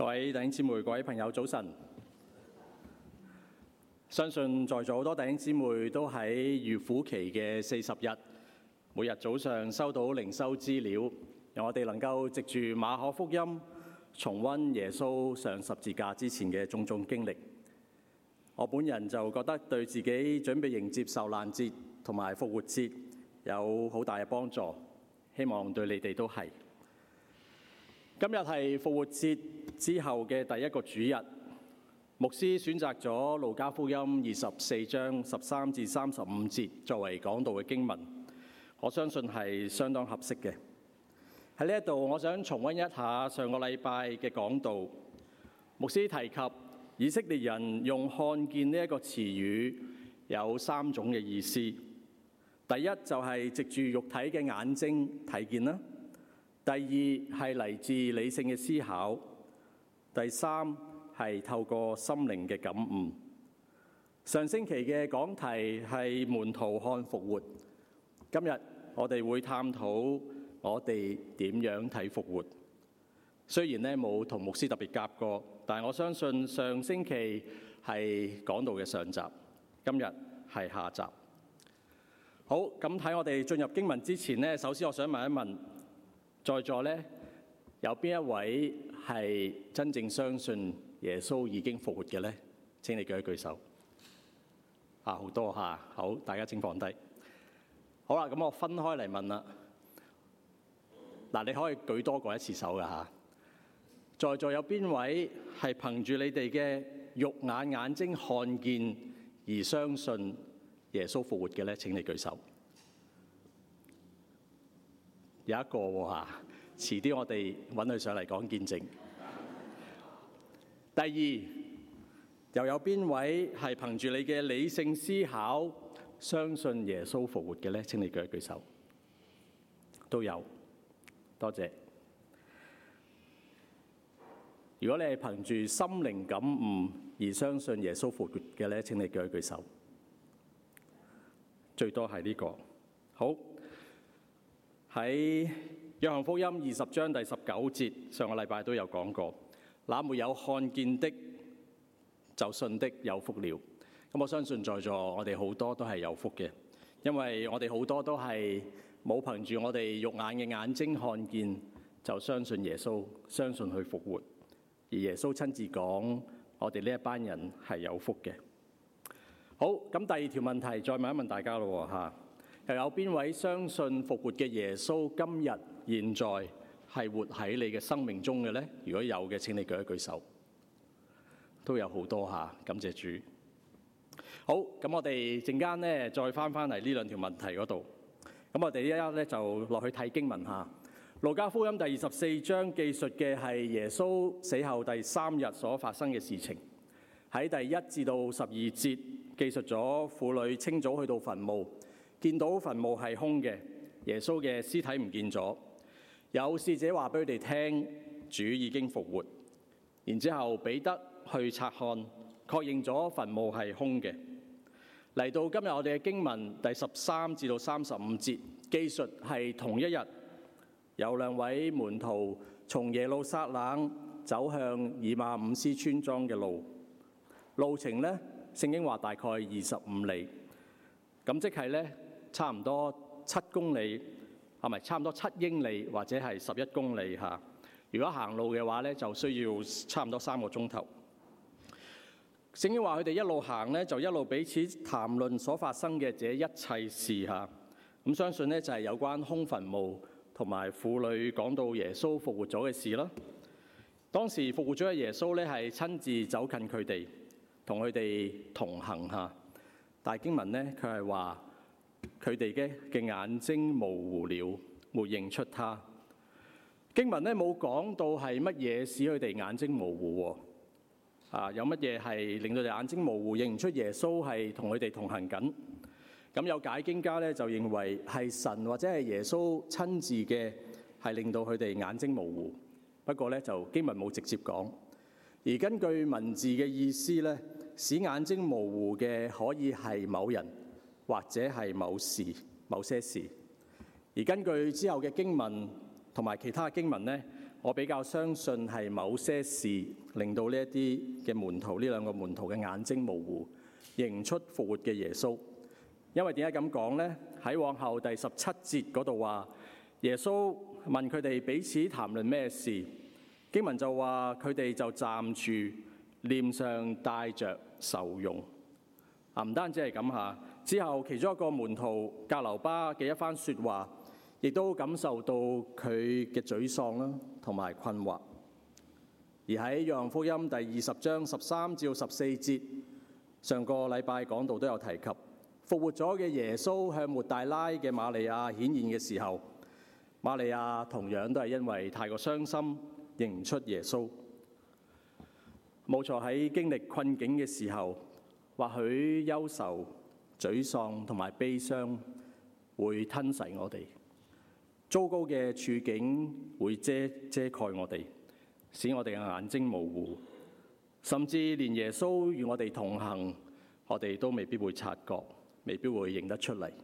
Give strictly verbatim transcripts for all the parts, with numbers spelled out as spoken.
各位弟兄姊妹、各位朋友，早晨！相信在座好多弟兄姊妹都喺預苦期嘅四十日，每日早上收到靈修資料，讓我哋能夠藉住馬可福音重溫耶穌上十字架之前嘅種種經歷。我本人就覺得對自己準備迎接受難節同埋復活節有好大嘅幫助，希望對你哋都係。今日係復活節之後嘅第一個主日，牧師選擇咗路加福音二十四章十三至三十五節作為講道嘅經文，我相信係相當合適嘅。喺呢一度，我想重溫一下上個禮拜嘅講道。牧師提及以色列人用看見呢一個詞語有三種嘅意思。第一就係藉住肉體嘅眼睛睇見啦。第二係嚟自理性嘅思考，第三係透過心靈嘅感悟。上星期嘅講題係門徒看復活，今日我哋會探討我哋點樣睇復活。雖然咧冇同牧師特別夾過，但係我相信上星期係講道嘅上集，今日係下集。好，咁喺我哋進入經文之前呢，首先我想問一問，在座咧有邊一位係真正相信耶穌已經復活嘅咧？請你舉一舉手。啊，好多嚇，好，大家請放低。好啦，咁我分開嚟問啦。嗱，你可以舉多過一次手㗎嚇。在座有邊位係憑住你哋嘅肉眼眼睛看見而相信耶穌復活嘅咧？請你舉手。有一個喎嚇，遲啲我哋揾佢上嚟講見證。第二，又有邊位係憑住你嘅理性思考相信耶穌復活嘅咧？請你舉一舉手。都有，多謝。如果你係憑住心靈感悟而相信耶穌復活嘅咧，請你舉一舉手。最多係呢個。好。喺約翰福音二十章第十九節，上個禮拜都有講過，那沒有看見的就信的有福了。咁我相信在座我哋好多都係有福嘅，因為我哋好多都係冇憑住我哋肉眼嘅眼睛看見就相信耶穌，相信佢復活，而耶穌親自講我哋呢一班人係有福嘅。好，咁第二條問題再問一問大家咯嚇。又有邊位相信復活嘅耶穌今日現在係活喺你嘅生命中嘅呢？如果有嘅，請你舉一舉手。都有好多下，感謝主。好，咁我哋陣間呢再翻翻嚟呢兩條問題嗰度。咁我哋一一咧就落去睇經文下。路加福音第二十四章記述嘅係耶穌死後第三日所發生嘅事情。喺第一至到十二節記述咗婦女清早去到墳墓，見到墳墓係空嘅，耶穌嘅屍體唔見咗。有使者話俾佢哋聽，主已經復活。然之後彼得去察看，確認咗墳墓係空嘅。嚟到今日我哋嘅經文第十三至到三十五節，記述係同一日，有兩位門徒從耶路撒冷走向以馬忤斯村莊嘅路，路程呢，聖經話大概二十五里，咁即係呢。差唔多七公里，係咪差唔多七英里或者係十一公里嚇？如果行路嘅話咧，就需要差唔多三個鐘頭。聖經話佢哋一路行咧，就一路彼此談論所發生嘅這一切事嚇。咁相信咧就係有關空墳墓同埋婦女講到耶穌復活咗嘅事啦。當時復活咗嘅耶穌咧係親自走近佢哋，同佢哋同行嚇。但係經文咧佢係話，佢哋嘅嘅眼睛模糊了，沒認出他。經文咧冇講到係乜嘢使佢哋眼睛模糊喎？啊，有乜嘢係令到佢哋眼睛模糊，認唔出耶穌係同佢哋同行緊？咁有解經家咧就認為係神或者係耶穌親自嘅，係令到佢哋眼睛模糊。不過咧就經文冇直接講。而根據文字嘅意思咧，使眼睛模糊嘅可以係某人，或者係某事、某些事。而根據之後嘅經文同埋其他經文呢， 我比較相信係某些事令到呢一啲嘅門徒，呢兩個門徒嘅眼睛模糊，認唔出復活嘅耶穌。因為點解咁講呢？喺往後第十七節嗰度話，耶穌問佢哋彼此談論咩事，經文就話佢哋就站住，臉上帶着愁容。啊，唔單止係咁下，之後其中一個門徒格留巴嘅一番說話，亦都感受到佢嘅沮喪啦，同埋困惑。而喺約翰福音第二十章十三至十四節，上個禮拜講道都有提及，復活咗嘅耶穌向抹大拉嘅瑪利亞顯現嘅時候，瑪利亞同樣都係因為太過傷心，認唔出耶穌。冇錯，喺經歷困境嘅時候，或許憂愁、沮喪同埋悲傷會吞噬我哋，糟糕嘅處境會遮遮蓋我哋，使我哋嘅眼睛模糊，甚至連耶穌與我哋同行，我哋都未必會察覺，未必會認得出嚟。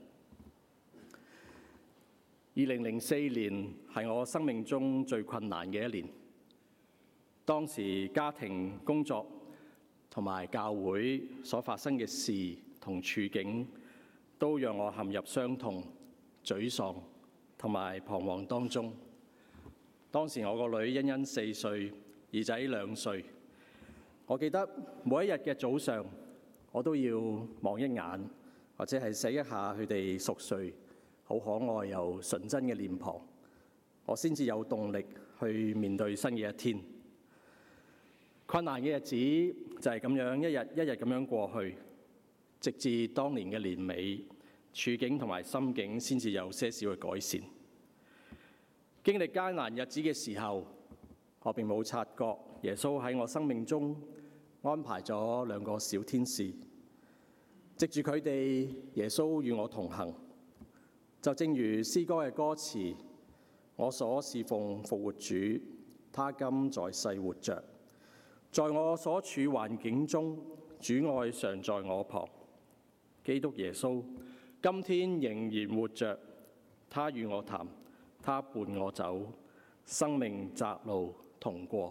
二零零四年係我生命中最困難嘅一年，當時家庭、工作同埋教會所發生嘅事同處境，都讓我陷入傷痛、沮喪同埋彷徨當中。當時我個女欣欣四歲，兒仔兩歲。我記得每一日嘅早上，我都要望一眼，或者係錫一下佢哋熟睡、好可愛又純真嘅臉龐，我先至有動力去面對新嘅一天。困難嘅日子就係咁樣一日一日咁樣過去，直至當年嘅年尾，處境同埋心境先至有些少嘅改善。經歷艱難日子嘅時候，我並冇察覺耶穌喺我生命中安排咗兩個小天使，藉住佢哋，耶穌與我同行。就正如詩歌嘅歌詞，我所侍奉復活主，他今在世活着，在我所處環境中，主愛常在我旁。基督耶穌今天仍然活着，他與我談，他伴我走，生命窄路同過。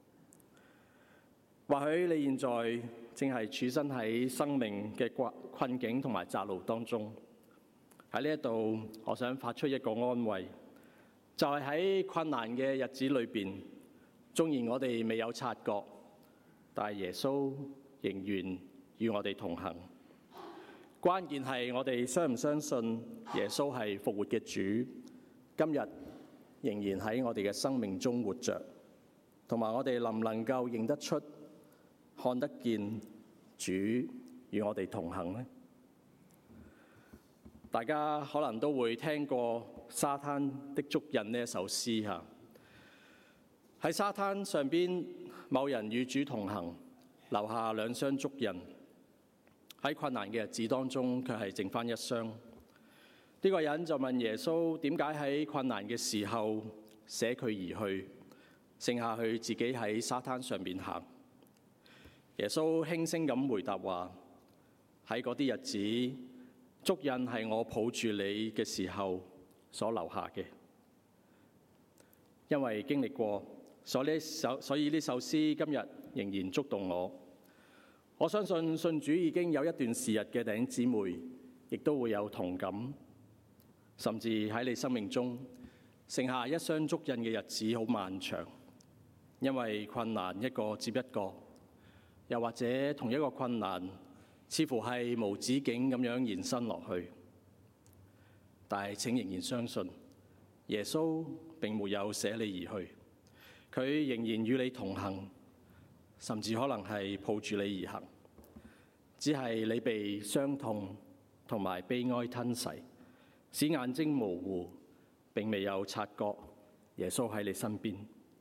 或許你現在正係處身喺生命嘅困境同埋窄路當中，喺呢一度，我想發出一個安慰，就係喺困難嘅日子裏邊，縱然我哋未有察覺，但係耶穌仍然與我哋同行。關鍵係我哋相唔相信耶穌係復活嘅主，今日仍然喺我哋嘅生命中活着，同埋我哋能唔能夠認得出、看得見主與我哋同行呢？大家可能都會聽過《沙灘的足印》呢一首詩嚇。喺沙灘上邊，某人與主同行，留下兩雙足印。喺困難嘅日子當中，卻係剩翻一雙。呢、這個人就問耶穌點解喺困難嘅時候捨佢而去，剩下去自己喺沙灘上邊行。耶穌輕聲咁回答話：喺嗰啲日子，足印係我抱住你嘅時候所留下嘅。因為經歷過，所以呢首所以呢首詩今日仍然觸動我。我相信信主已經有一段時日嘅弟兄姊妹，亦都會有同感，甚至喺你生命中剩下一雙足印嘅日子好漫長，因為困難一個接一個。又或者同一個困難，似乎係無止境咁樣延伸落去。但係請仍然相信，耶穌並沒有捨你而去，佢仍然與你同行，甚至可能係抱住你而行。只係你被傷痛同埋悲哀吞噬，使眼睛模糊，並未有察覺耶穌喺你身邊。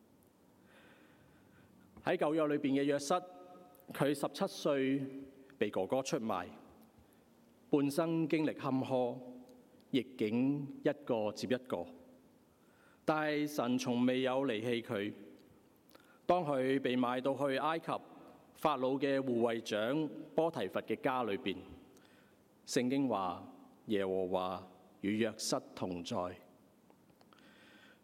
喺舊約裏邊嘅約瑟，佢十七歲被哥哥出賣，半生經歷坎坷，逆境一個接一個，但係神從未有離棄佢。當佢被賣到去埃及法老嘅護衛長波提乏嘅家裏邊，聖經話耶和華與約瑟同在。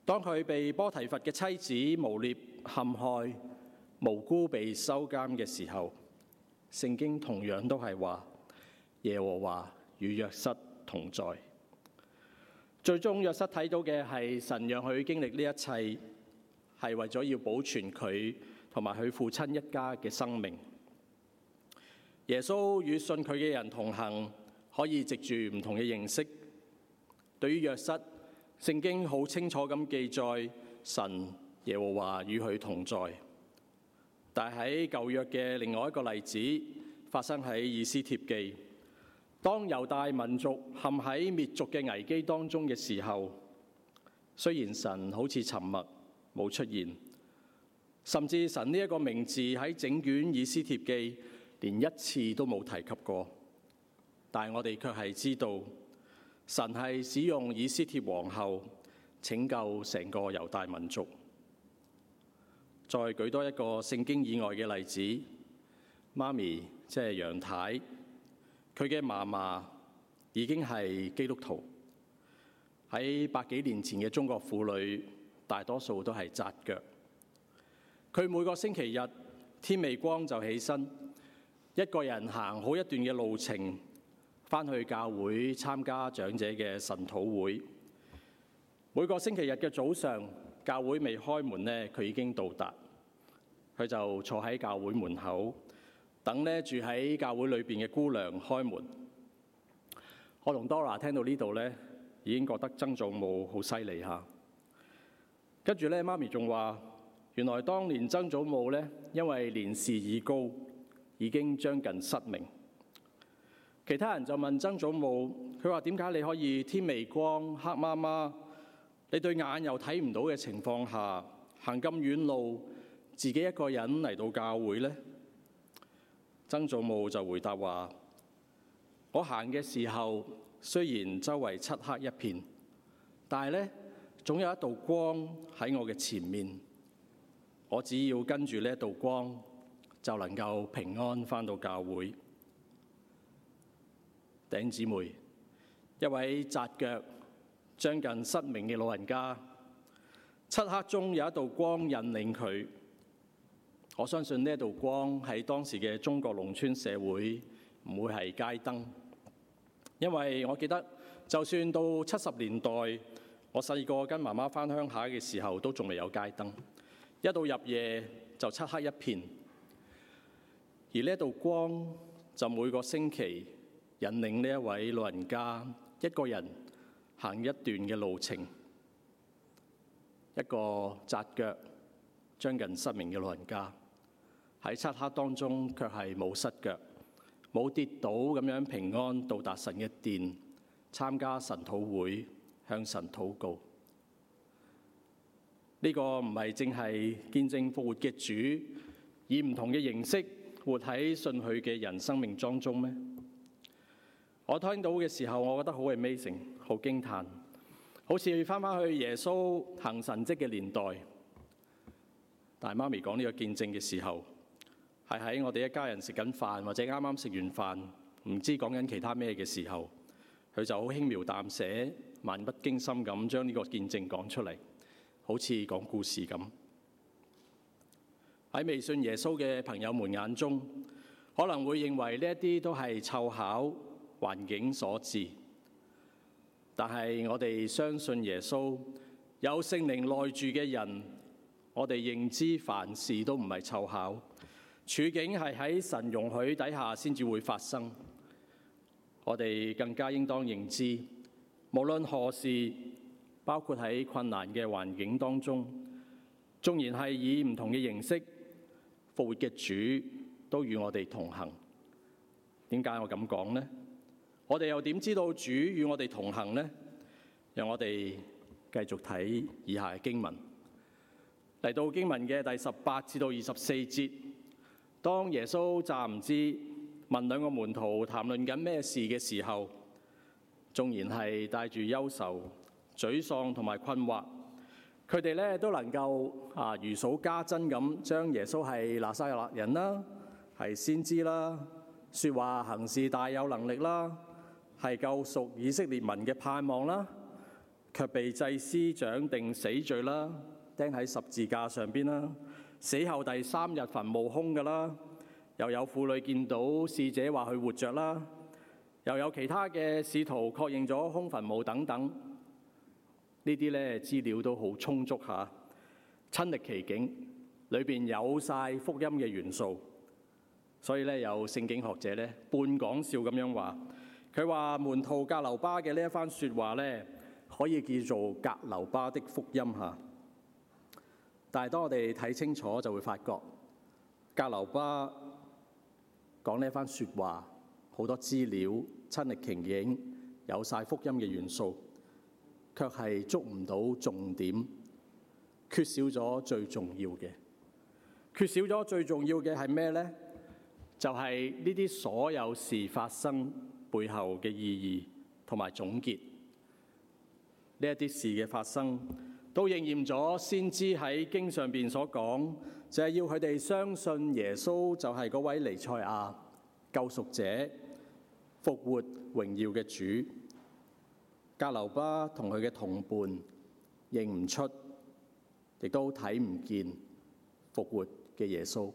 當佢被波提乏嘅妻子誣衊陷害，無辜被收監嘅時候，聖經同樣都係話耶和華與約瑟同在。最終約瑟睇到嘅係神讓佢經歷呢一切，係為咗要保存佢同埋佢父親一家嘅生命。耶穌與信佢嘅人同行，可以藉住唔同嘅形式。對於約瑟，聖經好清楚咁記載神耶和華與佢同在。但係喺舊約嘅另外一個例子發生喺以斯帖記，當猶大民族陷喺滅族嘅危機當中嘅時候，雖然神好似沉默冇出現，甚至神呢一個名字喺整卷以斯帖記連一次都冇提及過，但係我哋卻係知道神係使用以斯帖皇后拯救成個猶大民族。再舉多一個聖經以外嘅例子，媽咪即係楊太，佢嘅嫲嫲已經係基督徒。喺百幾年前嘅中國婦女，大多數都係紮腳。佢每個星期日天未光就起身，一個人行好一段嘅路程，返去教會參加長者嘅晨禱會。每個星期日嘅早上，教會未開門呢，佢已經到達。佢就坐喺教會門口，等呢住喺教會裏邊嘅姑娘開門。我同 Dora 聽到呢度呢，已經覺得曾祖母好犀利嚇。跟住咧，媽咪仲話：原來當年曾祖母咧，因為年事已高，已經將近失明。其他人就問曾祖母：佢話點解你可以天未光、黑媽媽，你對眼又睇唔到嘅情況下，行咁遠路，自己一個人嚟到教會呢？曾祖母就回答話：我行嘅時候，雖然周圍漆黑一片，但係咧，總有一道光喺我嘅前面。我只要跟住呢一道光，就能夠平安返到教會。弟兄姊妹，一位紮腳、將近失明嘅老人家，漆黑中有一道光引領佢。我相信呢一道光喺當時嘅中國農村社會唔會係街燈，因為我記得就算到七十年代，我細個跟媽媽返鄉下嘅時候，都仲未有街燈，一到入夜就漆黑一片。而呢一道光就每個星期引領呢一位老人家一個人行一段嘅路程，一個紮腳、將近失明嘅老人家。喺漆黑當中，卻係冇失腳、冇跌倒咁樣平安到達神嘅殿，參加神禱會，向神禱告。呢個唔係淨係見證復活嘅主，以唔同嘅形式活喺信佢嘅人生命當中咩？我聽到嘅時候，我覺得好 amazing， 好驚嘆，好似翻返去耶穌行神蹟嘅年代。但係媽咪講呢個見證嘅時候，係喺我哋一家人食緊飯，或者啱啱食完飯，唔知講緊其他咩嘅時候，佢就好輕描淡寫、漫不經心咁將呢個見證講出嚟，好似講故事咁。喺未信耶穌嘅朋友們眼中，可能會認為呢一啲都係湊巧、環境所致。但係我哋相信耶穌，有聖靈內住嘅人，我哋認知凡事都唔係湊巧，處境係喺神容許底下先至會發生。我哋更加應當認知，無論何事，包括喺困難嘅環境當中，縱然係以唔同嘅形式，復活嘅主都與我哋同行。點解我咁講呢？我哋又點知道主與我哋同行呢？讓我哋繼續睇以下嘅經文。嚟到經文嘅第十八至到二十四節，當耶穌暫唔知問兩個門徒談論緊咩事嘅時候，縱然係帶住憂愁、沮喪同埋困惑，佢哋咧都能夠啊如數家珍咁將耶穌係拿撒勒人啦，係先知啦，說話行事大有能力啦，係救贖以色列民嘅盼望啦， 卻被祭司長定死罪啦，釘喺十字架上邊啦。死後第三日墳墓空㗎啦，又有婦女見到使者話佢活着啦，又有其他嘅使徒確認咗空墳墓等等。呢啲咧資料都好充足下，親歷其境，裏邊有晒福音嘅元素。所以咧有聖經學者咧半講笑咁樣話，佢話門徒格留巴嘅呢一番説話咧，可以叫做格留巴的福音嚇。但係當我哋睇清楚就會發覺，格留巴講呢一番説話，好多資料親歷其境，有晒福音嘅元素，卻係捉唔到重點，缺少咗最重要嘅。缺少咗最重要嘅係咩呢？就係呢啲所有事發生背後嘅意義同埋總結。呢一啲事嘅發生，都應驗咗先知喺經上邊所講，就係要佢哋相信耶穌就係嗰位彌賽亞、救贖者、復活榮耀嘅主。格留巴同佢嘅同伴認唔出，亦都睇唔見復活嘅耶穌。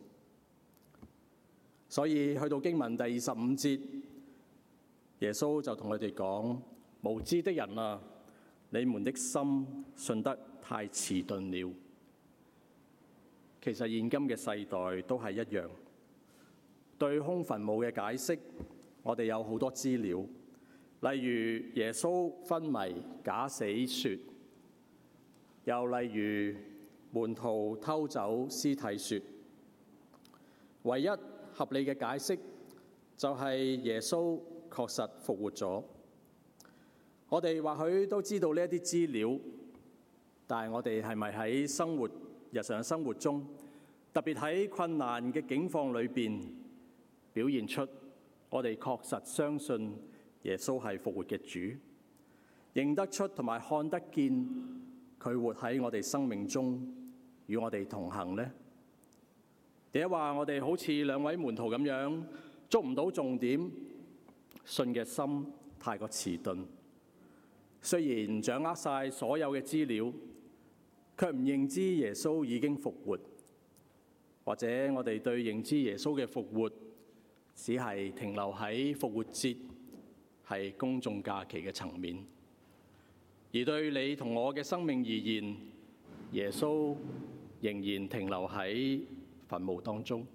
所以去到經文第二十五節，耶穌就同佢哋講：無知的人啊，你們的心信得太遲鈍了。其實現今嘅世代都係一樣，對空墳墓嘅解釋，我哋有好多資料，例如耶穌昏迷假死說，又例如門徒偷走屍體說。唯一合理嘅解釋就係耶穌確實復活咗。我哋或許都知道呢一啲資料，但係我哋係咪喺生活日常生活中，特別喺困難嘅境況裏邊，表現出我哋確實相信耶穌係復活嘅主，認得出同埋看得見佢活喺我哋生命中，與我哋同行呢？定係話我哋好似兩位門徒咁樣，捉唔到重點，信嘅心太過遲鈍。雖然掌握晒所有嘅資料，卻唔認知耶穌已經復活，或者我哋對認知耶穌嘅復活，只係停留喺復活節係公眾假期嘅層面，而對你同我嘅生命而言，耶穌仍然停留喺墳墓當中。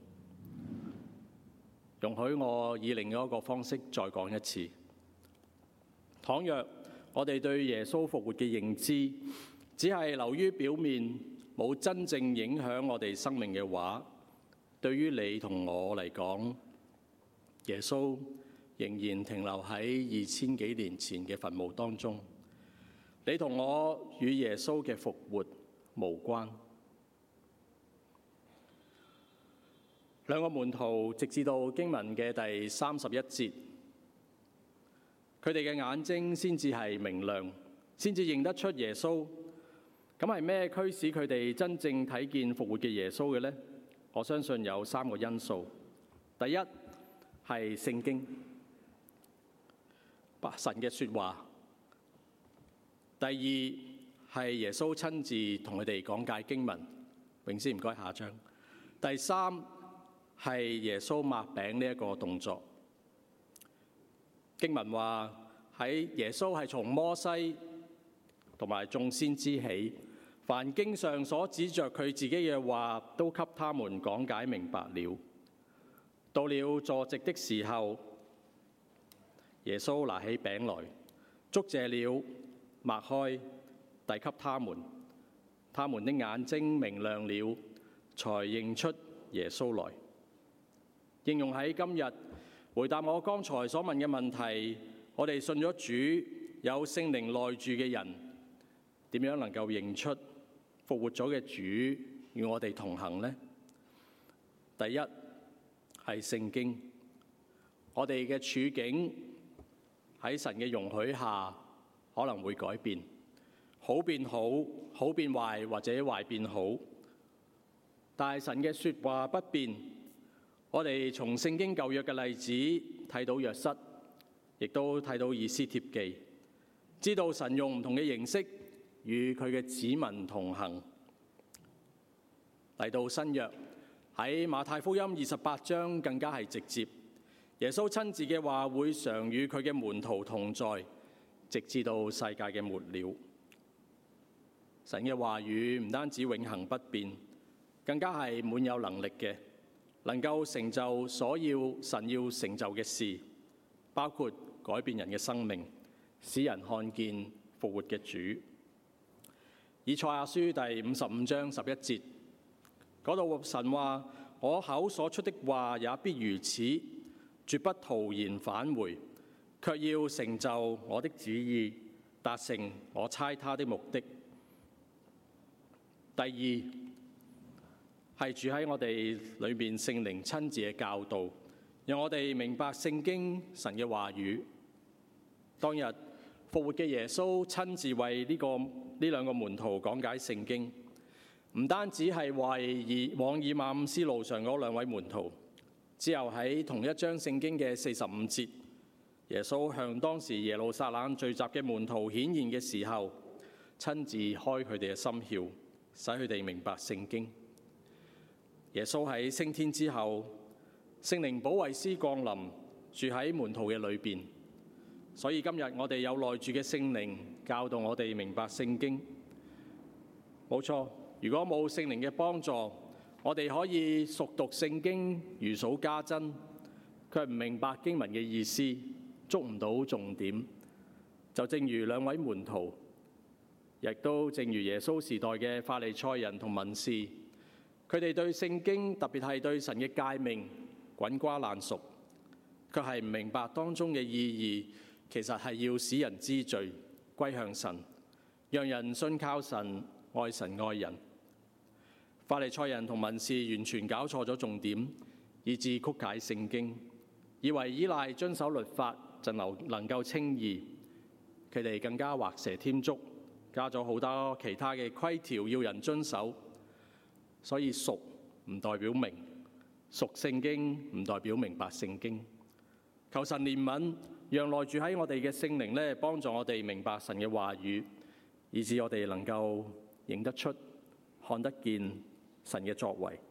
容許我以另一個方式再講一次。倘若我哋對耶穌復活嘅認知只係流於表面，冇真正影響我哋生命嘅話，對於你同我嚟講，耶穌仍然停留喺二千幾年前嘅墳墓當中。你同我與耶穌嘅復活無關。兩個門徒直至到經文嘅第三十一節，佢哋嘅眼睛先至係明亮，先至認得出耶穌。咁係咩驅使佢哋真正睇見復活嘅耶穌嘅呢？我相信有三個因素。第一係聖經，神嘅說話。第二係耶穌親自同佢哋講解經文。永師唔該下張。第三係耶穌擘餅呢一個動作。經文話喺耶穌係從摩西同埋眾先知起，凡經上所指着佢自己嘅話，都給他們講解明白了。到了坐席的時候，耶穌拿起餅來，祝謝了，擘開，遞給他們。他們的眼睛明亮了，才認出耶穌來。應用喺今日，回答我剛才所問嘅問題，我哋信咗主，有聖靈內住嘅人，點樣能夠認出復活咗嘅主與我哋同行呢？第一係聖經，我哋嘅處境喺神嘅容許下可能會改變，好變好，好變壞，或者壞變好。但係神嘅說話不變。我哋從聖經舊約嘅例子睇到約瑟，亦都睇到以斯帖記。 知道神用唔同嘅形式與佢嘅子民同行。嚟到新約，喺馬太福音二十八章更加係直接，耶穌親自嘅話會常與佢嘅門徒同在，直至到世界嘅末了。神嘅話語唔單止永恆不變，更加係滿有能力嘅，能夠成就所要神要成就嘅事，包括改變人嘅生命，使人看見復活嘅主。以賽亞書第五十五章十一節嗰度，神話：我口所出的話也必如此，絕不徒然返回，卻要成就我的旨意，達成我差他的目的。第二係住喺我哋裏面聖靈親自嘅教導，讓我哋明白聖經神嘅話語。當日復活嘅耶穌親自為呢、這個呢兩個門徒講解聖經，唔單止係為往以馬忤斯路上嗰兩位門徒，之後喺同一章聖經嘅四十五節，耶穌向當時耶路撒冷聚集嘅門徒顯現嘅時候，親自開佢哋嘅心竅，使佢哋明白聖經。耶穌喺升天之後，聖靈保惠師降臨，住喺門徒嘅裏邊。所以今日我哋有內住嘅聖靈教導我哋明白聖經。冇錯，如果冇聖靈嘅幫助，我哋可以熟讀聖經如數家珍，卻唔明白經文嘅意思，捉唔到重點。就正如兩位門徒，亦都正如耶穌時代嘅法利賽人同文士，佢哋對聖經，特別係對神嘅誡命滾瓜爛熟，卻係唔明白當中嘅意義。其實係要使人知罪，歸向神，讓人信靠神，愛神愛人。法利賽人同文士完全搞錯咗重點，以致曲解聖經，以為依賴遵守律法就能能夠稱義。佢哋更加畫蛇添足，加咗好多其他嘅規條要人遵守。所以熟唔代表明，熟聖經唔代表明白聖經。求神憐憫，讓內住喺我哋嘅聖靈咧，幫助我哋明白神嘅話語，以致我哋能夠認得出、看得見神嘅作為。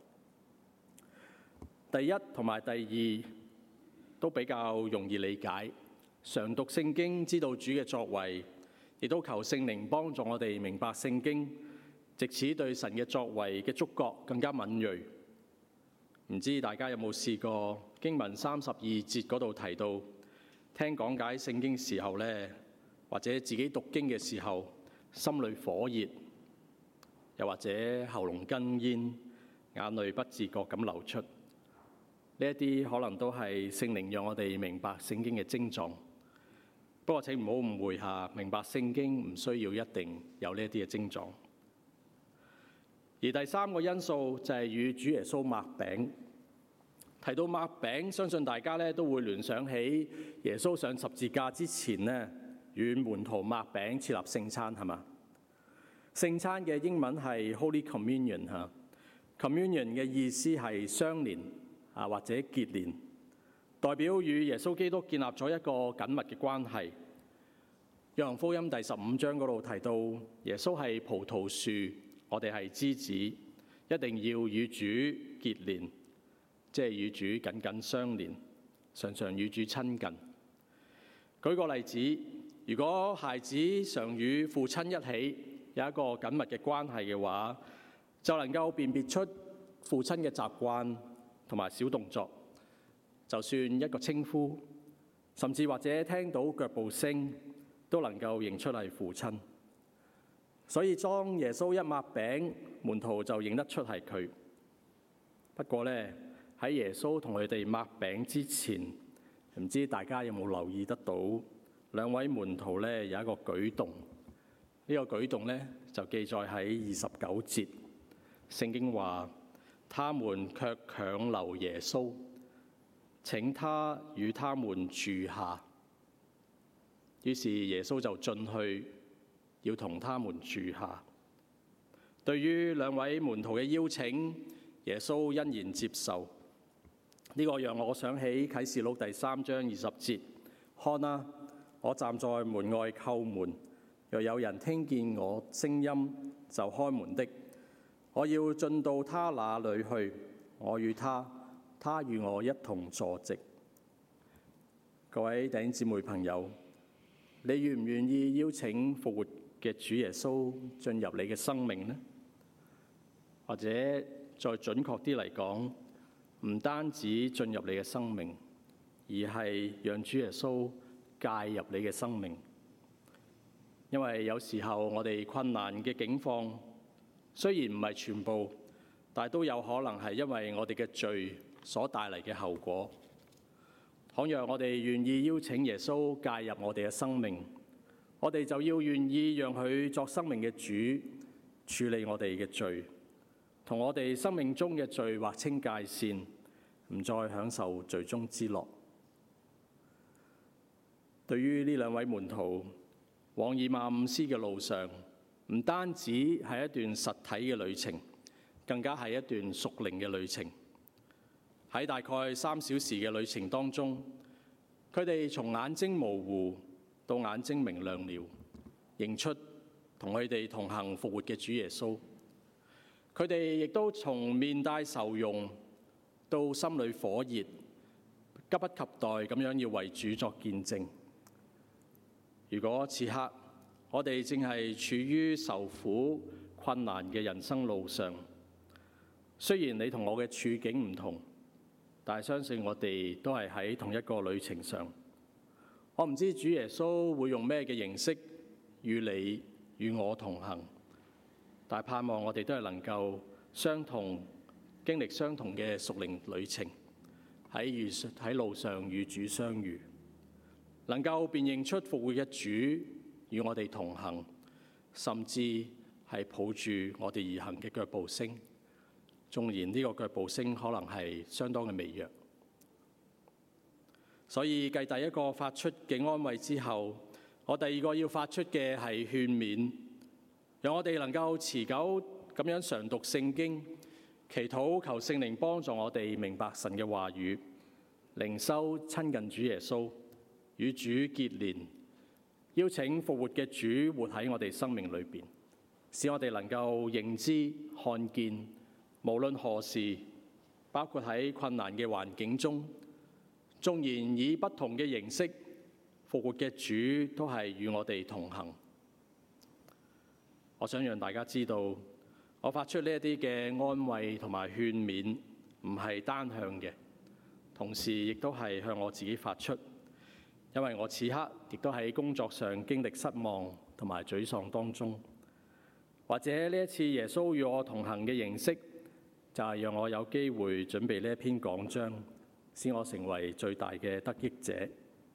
第一同埋第二都比較容易理解，常讀聖經知道主嘅作為，亦都求聖靈幫助我哋明白聖經，藉此對神嘅作為嘅觸覺更加敏銳。唔知大家有冇試過經文三十二節嗰度提到，聽講解聖經時候呢，或者自己讀經嘅時候，心裏火熱，又或者喉嚨哽咽，眼淚不自覺咁流出。呢一啲可能都係聖靈讓我哋明白聖經嘅徵狀。不過請唔好誤會下，明白聖經唔需要一定有呢一啲嘅徵狀。而第三個因素就係與主耶穌擘餅。提到擘餅，相信大家咧都會聯想起耶穌上十字架之前呢，與門徒擘餅設立聖餐，係嘛？聖餐嘅英文係 Holy Communion 嚇 ，Communion 嘅意思係相連啊或者結連，代表與耶穌基督建立咗一個緊密嘅關係。約翰福音第十五章嗰度提到，耶穌係葡萄樹，我哋係枝子，一定要與主結連。即係與主緊緊相連，常常與主親近。舉個例子，如果孩子常與父親一起有一個緊密嘅關係嘅話，就能夠辨別出父親嘅習慣同埋小動作，就算一個稱呼，甚至或者聽到腳步聲，都能夠認出係父親。所以當耶穌一擘餅，門徒就認得出係佢。不過呢，喺耶穌同佢哋擘餅之前，唔知大家有冇留意得到兩位門徒咧有一個舉動？呢、這個舉動咧就記載喺二十九節。聖經話：他們卻強留耶穌，請他與他們住下。於是耶穌就進去，要同他們住下。對於兩位門徒嘅邀請，耶穌欣然接受。呢個讓我想起啟示錄第三章二十節，看啊， 我站在門外叩門，若有人聽見我聲音就開門的，我要進到他那裏去，我與他，他與我一同坐席。各位弟兄姊妹朋友，你願唔願意邀請復活嘅主耶穌進入你嘅生命呢？或者再準確啲嚟講，唔單止進入你嘅生命，而係讓主耶穌介入你嘅生命。因為有時候我哋困難嘅境況，雖然唔係全部，但都有可能係因為我哋嘅罪所帶嚟嘅後果。倘若我哋願意邀請耶穌介入我哋嘅生命，我哋就要願意讓佢作生命嘅主，處理我哋嘅罪，同我哋生命中嘅罪劃清界線，唔再享受罪中之樂。對於呢兩位門徒，往以馬忤斯嘅路上，唔單止係一段實體嘅旅程，更加係一段屬靈嘅旅程。喺大概三小時嘅旅程當中，佢哋從眼睛模糊到眼睛明亮了，認出同佢哋同行復活嘅主耶穌。佢哋亦都從面帶愁容到心裏火熱，急不及待咁樣要為主作見證。如果此刻我哋正係處於受苦困難嘅人生路上，雖然你同我嘅處境唔同，但係相信我哋都係喺同一個旅程上。我唔知主耶穌會用咩嘅形式與你與我同行，但係盼望我哋都係能夠相同經歷相同嘅屬靈旅程，喺遇喺路上與主相遇，能夠辨認出復活嘅主與我哋同行，甚至係抱住我哋而行嘅腳步聲。縱然呢個腳步聲可能係相當嘅微弱，所以繼第一個發出嘅安慰之後，我第二個要發出嘅係勸勉，讓我哋能夠持久咁樣常讀聖經，祈禱求聖靈幫助我哋明白神嘅話語，靈修親近主耶穌，與主結連，邀請復活嘅主活喺我哋生命裏邊，使我哋能夠認知看見。無論何時，包括喺困難嘅環境中，縱然以不同嘅形式，復活嘅主都係與我哋同行。我想讓大家知道，我發出呢一啲嘅安慰同埋勸勉，唔係單向嘅，同時亦都係向我自己發出，因為我此刻亦都喺工作上經歷失望同埋沮喪當中，或者呢一次耶穌與我同行嘅形式，就係讓我有機會準備呢一篇講章，使我成為最大嘅得益者。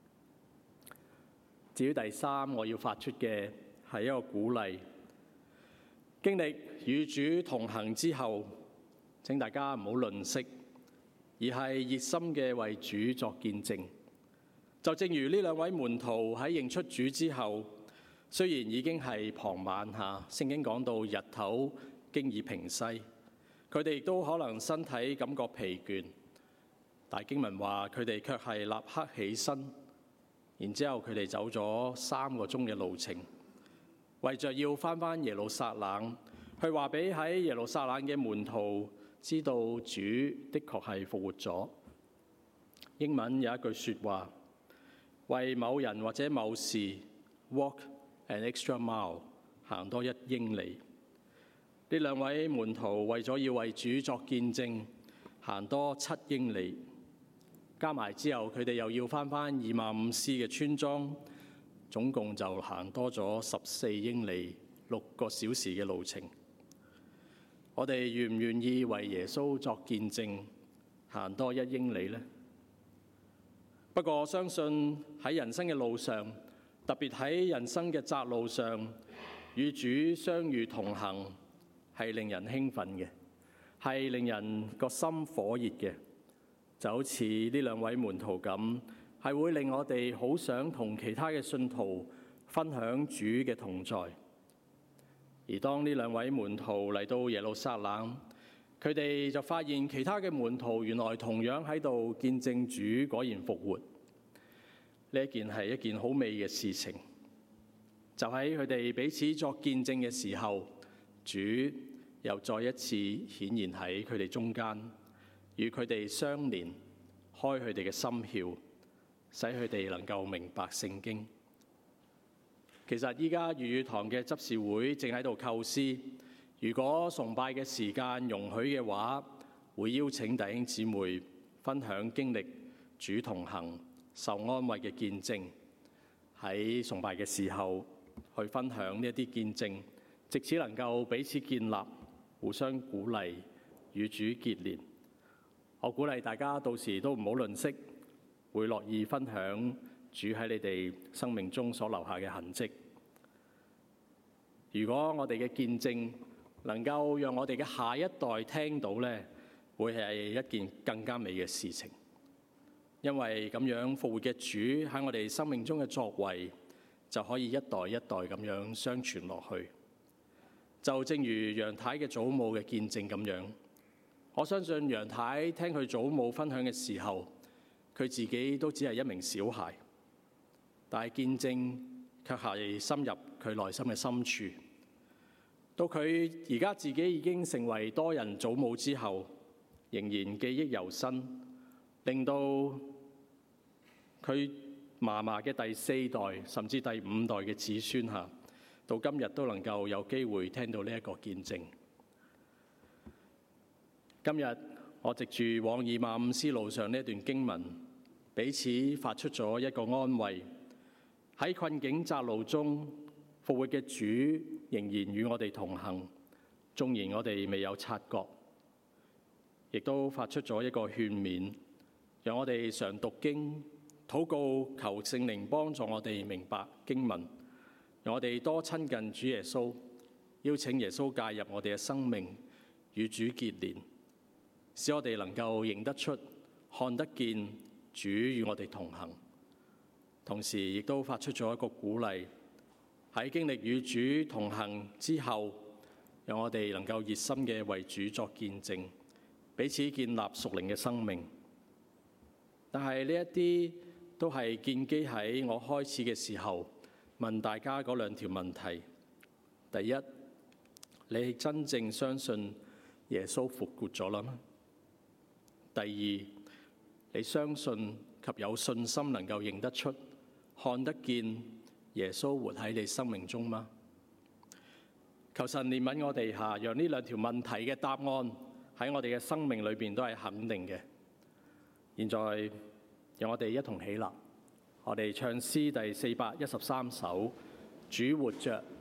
至於第三，我要發出嘅係一個鼓勵。經歷與主同行之後，請大家唔好吝嗇，而係熱心嘅為主作見證。就正如呢兩位門徒喺認出主之後，雖然已經係傍晚下，聖經講到日頭經已平西，佢哋亦都可能身體感覺疲倦，但經文話佢哋卻係立刻起身，然之後佢哋走咗三個鐘嘅路程，為着要返返耶路撒冷，去話俾喺耶路撒冷嘅門徒知道主的確係復活咗。英文有一句説話，為某人或者某事 walk an extra mile， 行多一英里。呢兩位門徒為咗要為主作見證，行多七英里，加埋之後佢哋又要返返以馬忤斯嘅村莊，總共就行多咗十四英里，六個小時嘅路程。我哋願唔願意為耶穌作見證，行多一英里呢？不過我相信喺人生嘅路上，特別喺人生嘅窄路上，與主相遇同行，係令人興奮嘅，係令人個心火熱嘅，就好似呢兩位門徒咁，係會令我哋好想同其他嘅信徒分享主嘅同在。而當呢兩位門徒嚟到耶路撒冷，佢哋就發現其他嘅門徒原來同樣喺度見證主果然復活。 呢一件係一件好美嘅事情。就喺佢哋彼此作見證嘅時候，主又再一次顯現喺佢哋中間，與佢哋相連，開佢哋嘅心竅，使佢哋能夠明白聖經。其實依家粵語堂嘅執事會正喺度構思，如果崇拜嘅時間容許嘅話，會邀請弟兄姊妹分享經歷主同行、受安慰嘅見證，喺崇拜嘅時候去分享呢一啲見證，藉此能夠彼此建立、互相鼓勵、與主結連。我鼓勵大家到時都唔好吝嗇，會樂意分享主喺你哋生命中所留下嘅痕跡。如果我哋嘅見證能夠讓我哋嘅下一代聽到呢，會係一件更加美嘅事情。因為咁樣復活嘅主喺我哋生命中嘅作為，就可以一代一代咁樣相傳落去。就正如楊太嘅祖母嘅見證咁樣，我相信楊太聽佢祖母分享嘅時候，佢自己都只係一名小孩，但係見證卻係深入佢內心嘅深處。到佢而家自己已經成為多人祖母之後，仍然記憶猶新，令到佢嫲嫲嘅第四代甚至第五代嘅子孫下，到今日都能夠有機會聽到呢一個見證。今日我藉住往以馬忤斯路上呢一段經文，彼此發出咗一個安慰。喺困境窄路中，復活嘅主仍然與我哋同行，縱然我哋未有察覺，亦都發出咗一個勸勉，讓我哋常讀經、禱告，求聖靈幫助我哋明白經文，讓我哋多親近主耶穌，邀請耶穌介入我哋嘅生命，與主結連，使我哋能夠認得出、看得見主與我哋同行。同時亦都發出咗一個鼓勵，喺經歷與主同行之後，讓我哋能夠熱心嘅為主作見證，彼此建立屬靈嘅生命。但係呢一啲都係建基喺我開始嘅時候問大家嗰兩條問題。第一，你真正相信耶穌復活咗啦嗎？第二，你相信及有信心能夠認得出、看得見耶穌活喺你生命中嗎？求神憐憫我哋下，讓呢兩條問題嘅答案喺我哋嘅生命裏邊都係肯定嘅。現在讓我哋一同起立，我哋唱詩第四百一十三首《主活着》。